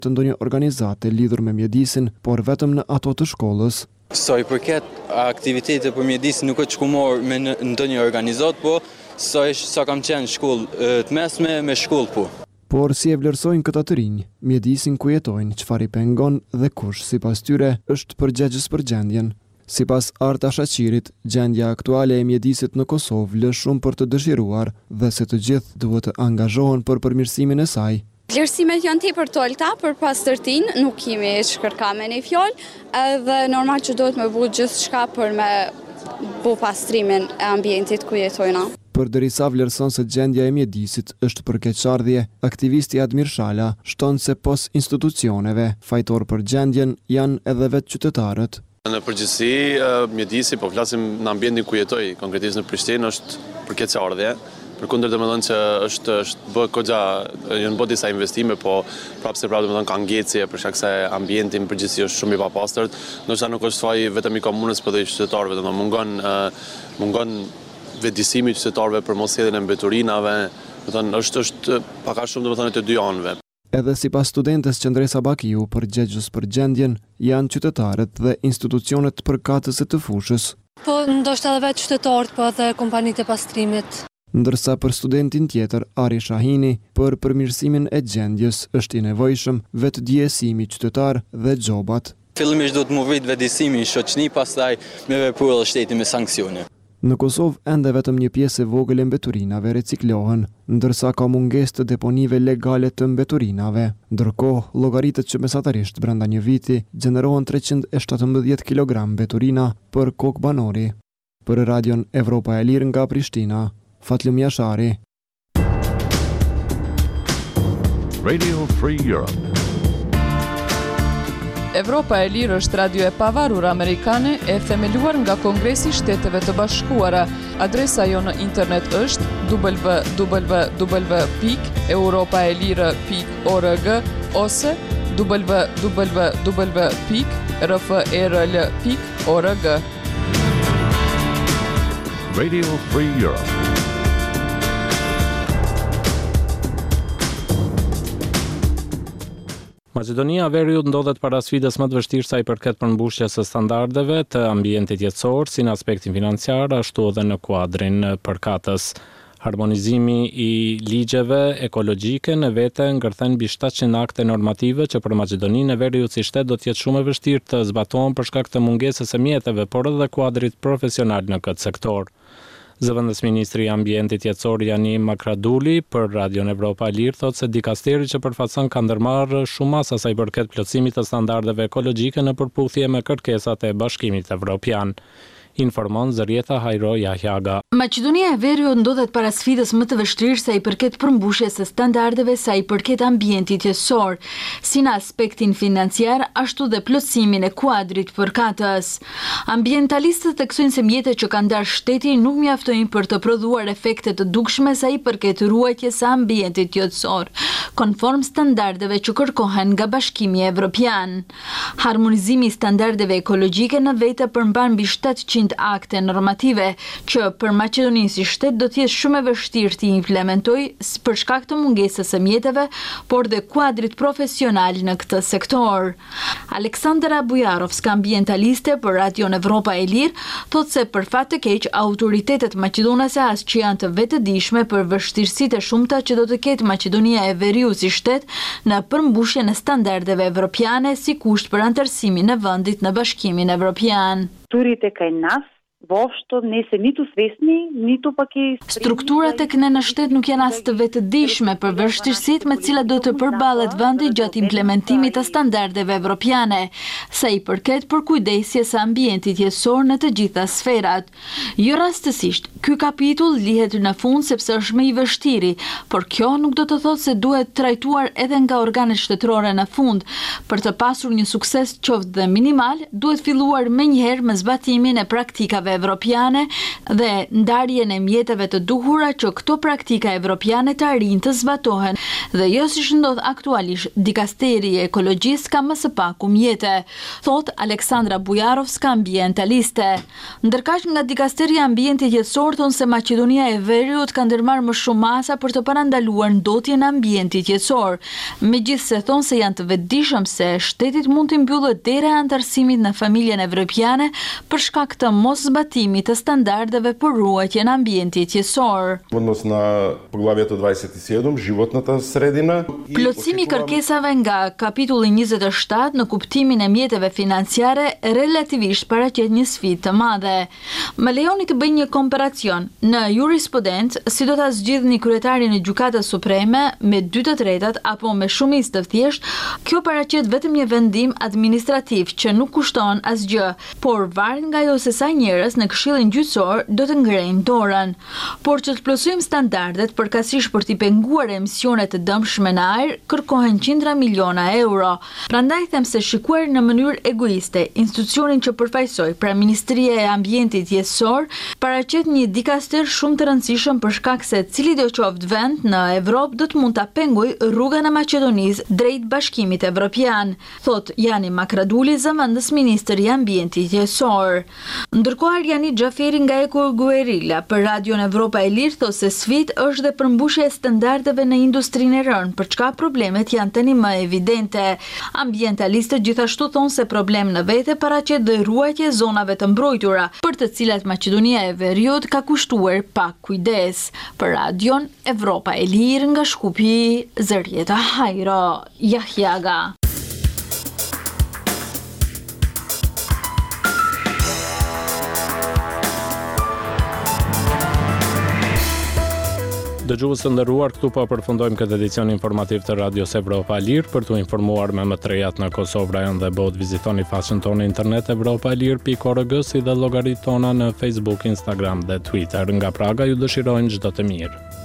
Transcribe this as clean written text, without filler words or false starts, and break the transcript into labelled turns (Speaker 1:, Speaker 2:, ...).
Speaker 1: të ndonjë organizate lidhur me mjedisin, por vetëm në ato të shkollës.
Speaker 2: Sa i përket aktivitete për mjedis nuk është shkumor me ndonjë organizat, po sa kam qenë shkollë të mesme me shkollë po.
Speaker 1: Por si e vlerësojnë këta të rinj, mjedisin ku jetojnë, çfarë i pengon dhe kush sipas tyre është përgjegjës për gjendjen. Sipas Arta Shaqirit, gjendja aktuale e mjedisit në Kosovë lë shumë për të dëshiruar dhe se të gjithë duhet të angazhohen për përmirësimin e saj.
Speaker 3: Vlerësimet janë tepër të ulta për pastërtinë, nuk kemi shkërka me një fjalë, edhe normal që duhet me bëu gjithçka për me bëu pastrimin e ambientit ku jetojna.
Speaker 1: Përderisa vlerëson se gjendja e mjedisit është për keqardhje, aktivisti Admir Shala shton se pos institucioneve fajtor për gjendjen janë edhe vetë qytetarët.
Speaker 4: Në përgjithësi, mjedisi, po flasim në ambientin ku jetoj, konkretisht në Prishtinë, është për keqardhje. Përkundër domethënë që është bë goxha, janë bë disa investime, po prapse domethënë ka ngjecje për shkak se ambienti në përgjithësi është shumë i papastërt. Ndoshta nuk është faji vetëm i komunës, por edhe i qytetarëve, domethënë mungon vetëdijsimi i qytetarëve për mos sjelljen e mbeturinave, domethënë është pak a shumë domethënë të dy anëve.
Speaker 1: Edhe sipas studentes Qendresa Bakiu, përgjegjës për gjendjen janë qytetarët dhe institucionet përkatëse të fushës.
Speaker 5: Po ndoshta edhe vetë qytetarët, po edhe kompanitë e pastrimit.
Speaker 1: Ndërsa për studentin tjetër, Ari Shahini, për përmirësimin e gjendjes është i nevojshëm vetëdijësimi qytetar dhe xobat.
Speaker 2: Fillimisht do të më vrit vetëdijësimi i shoqëni, pastaj me vepruar edhe shteti me sanksione.
Speaker 1: Në Kosovë ende vetëm një pjesë e vogël e mbeturinave reciklohen, ndërsa ka mungesë të deponive legale të mbeturinave. Ndërkohë, llogaritet që mesatarisht brenda një viti gjenerohen 317 kg mbeturina për kokë banori. Për Radion Evropa e Lirë nga Prishtina, Fatlim Jashari.
Speaker 6: Radio Free Europe.
Speaker 7: Evropa e Lirë është radio e pavarur amerikane e themeluar nga Kongresi i Shteteve të Bashkuara. Adresa jo në internet është www.europaelire.org ose www.rferl.org.
Speaker 6: Radio Free Europe.
Speaker 8: Maqedonia e Veriut ndodhet para sfidës më të vështirë sa i përket përmbushjes së standardeve të ambientit jetësor, si në aspektin financiar, ashtu edhe në kuadrin përkatës. Harmonizimi i ligjeve ekologjike në vete ngërthen mbi 700 akte normative që për Maqedoninë e Veriut si shtet do të jetë shumë e vështirë të zbatohen për shkak të mungesës së mjeteve, por edhe kuadrit profesional në këtë sektor. Zëvendës ministri i ambientit jetësor Jani Makraduli për Radion Evropa e Lirë thotë se dikasteri që përfaqëson ka ndërmarrë shumë masa sa i përket plotësimit të standardeve ekologjike në përputhje me kërkesat e Bashkimit Evropian. Informon Zërieta Hajro Jahjaga.
Speaker 9: Maqedonia e Veriut ndodhet para sfidës më të vështirë sa i përket përmbushjes së standardeve sa i përket ambientit jetësor, si në aspektin financiar, ashtu dhe plotësimin e kuadrit përkatës. Ambientalistët theksojnë se mjetet që ka ndarë shteti nuk mjaftojnë për të prodhuar efekte të dukshme sa i përket ruajtjes së ambientit jetësor, konform standardeve që kërkohen nga Bashkimi Evropian. Harmonizimi i standardeve ekologjike në vete përmban mbi 700 akte normative që për Maqedoninë si shtet do të jetë shumë e vështirë të implementojë për shkak të mungesës së mjeteve, por dhe kuadrit profesional në këtë sektor. Aleksandra Bujarovska, ambientaliste për Radion Evropa e Lirë, thotë se për fat të keq autoritetet maqedonase as që janë të vetëdijshme për vështirësitë e shumta që do të ketë Maqedonia e Veriut si shtet në përmbushjen e standardeve evropiane si kusht për anëtarësimin e vendit në Bashkimin Evropian. Strukturat tek ne në shtet nuk janë as të vetëdijshme për vështirësitë me të cilat do të përballet vendi gjatë implementimit të standardeve evropiane, sa i përket përkujdesjes së ambientit jetësor në të gjitha sferat. Jo rastësisht, ky kapitull lihet në fund sepse është më i vështiri, por kjo nuk do të thotë se duhet trajtuar edhe nga organet shtetërore në fund. Për të pasur një sukses qoftë dhe minimal, duhet filluar menjëherë me zbatimin e praktikave mjeteve evropiane dhe ndarjen e mjeteve të duhura që këto praktika evropiane të arrijnë të zbatohen dhe jo si shëndodh aktualisht dikasteri e ekologjisë ka më së paku mjete, thot Aleksandra Bujarovska, ambientaliste. Ndërkaq nga dikasteri e ambientit jetësor thonë se Maqedonia e Veriut ka ndërmarrë më shumë masa për të parandaluar ndotjen e ambientit jetësor. Megjithse thonë se janë të vetëdijshëm se shtetit mund të mbyllë dera e antarësimit në familjen evropiane për shkak të mos zbatimit të standardeve për ruajtjen e ambientit jetësor.
Speaker 10: Odnos na poglavje të 27, životната sredina.
Speaker 9: Plotësimi i kërkesave nga kapitulli 27 në kuptimin e mjeteve financiare relativisht paraqet një sfidë të madhe. Më lejoni të bëj një komparacion. Në jurisprudencë, si do ta zgjidhni kryetarin e Gjykatës Supreme me 2/3 apo me shumicë të thjeshtë, kjo paraqet vetëm një vendim administrativ që nuk kushton asgjë, por varet nga ajo se sa njerëz në Këshillin Gjyqësor do të ngrejnë dorën. Por që të plotësojmë standardet përkatësisht për t'i penguar emisionet të dëmshme në ajër, kërkohen qindra miliona euro. Prandaj them se shikuar në mënyrë egoiste, institucionin që përfaqësoj, pra Ministria e Ambientit Jetësor, paraqet një dikaster shumë të rëndësishëm për shkak se cili do qoftë vend në Evropë do të mund ta pengojë rrugën e Maqedonisë drejt Bashkimit Evropian, thot Jani Makraduli, zëvendës ministër i Ambientit Jetësor. Ndërkohë Arjani Xhaferi nga Eko Guerilla për Radion Evropa e Lirë thotë se sfidë është dhe përmbushja e standardeve në industrinë e rënë, për çka problemet janë tani më evidente. Ambientalistët gjithashtu thonë se problem në vete paraqet dhe ruajtja e zonave të mbrojtura, për të cilat Maqedonia e Veriut ka kushtuar pak kujdes. Për Radion Evropa e Lirë nga Shkupi, Zërieta Hajro, Jahjaga.
Speaker 8: Dëgjues të nderuar, këtu po përfundojmë këtë edicion informativ të Radios Evropa e Lirë. Për t'u informuar me më të rejat në Kosovë, rajon dhe botë, vizitoni faqen tonë internet europaelir.org si dhe llogaritë tona në Facebook, Instagram dhe Twitter. Nga Praga ju dëshirojnë çdo të mirë.